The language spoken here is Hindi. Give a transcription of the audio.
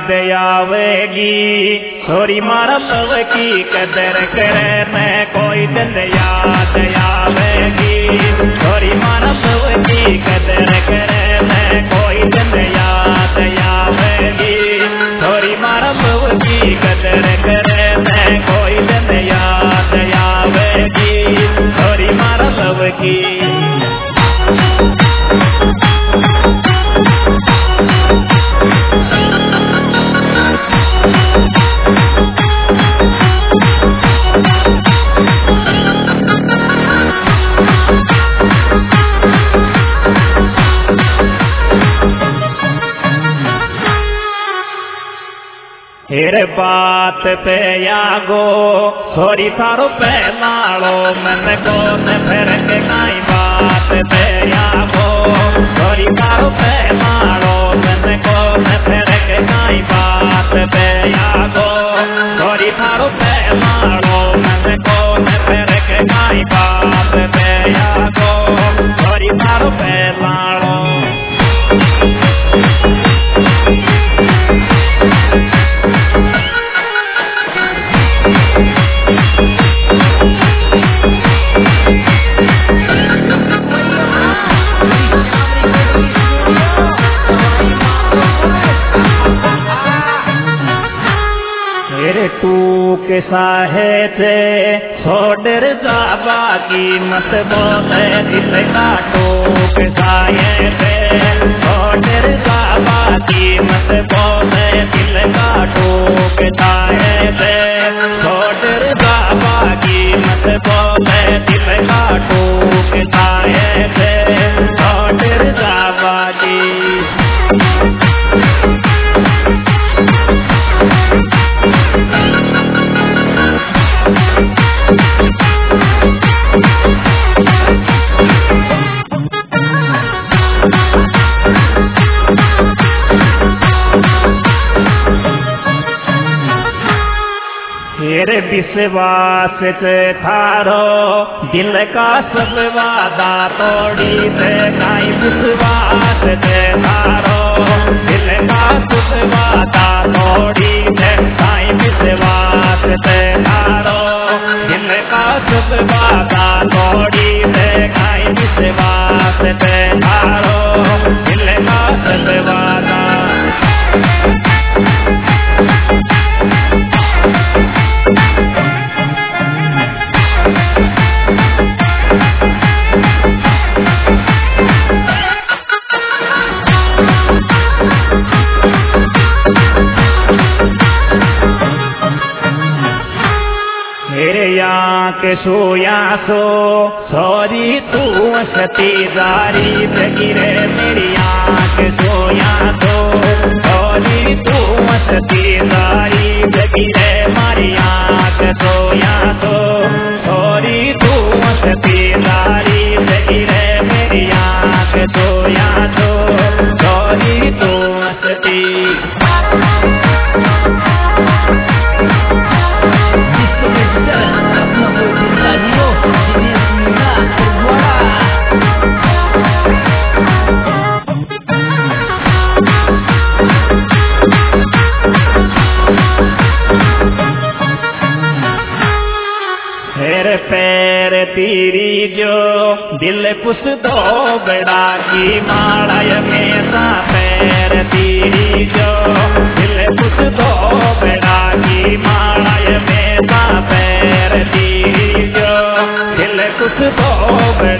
याद आवेगी छोरी मारा लव की कदर करे मैं कोई दिन याद आवेगी छोरी मारा लव की कदर करे मैं कोई दिन याद आवेगी छोरी मारा लव की कदर करे मैं कोई दिन याद आवेगी छोरी मारा लव की। हेरे बात पे यागो छोरी थारो पे लाड़ो मन को न फिर के काई बात पे यागो छोरी थारो पे लाड़ो मन को न फिर के काई बात पे यागो छोरी थारो पे लाड़ो मन को न फिर के काई बात पे यागो छोरी थारो पे लाड़ो। टूक साहे थे छोड़ जाबा की मत बोले दिल का टूक साहे थे छोड़ जाबा की मत बोले दिल का टूक साहे थे छोड़ जाबा की मत बोले दिल का टूक साहे थे छोड़ जाबा की। तेरे विश्वास से थारो दिल का सब वादा तोड़ी से काई विश्वास से थारो दिल का सब वादा तोड़ी से काई विश्वास से थारो दिल का सब वादा तोड़ी से काई विश्वास से थारो दिल का सब वादा। के सोया सो सॉरी तू सती जारी गिरे मेरी आँख सोया सो सॉरी तू सती जारी गिरे मारी आँख सोया सो सॉरी तू सती जारी गिरे मेरी आँख सोया सो सॉरी तू सती। पैर तेरी जो दिल पुस दो बड़ा की माड़ाय में सा पैर तेरी जो दिल पुस दो बड़ा की माड़ाय में सा पैर तेरी जो दिल पुस दो बड़ा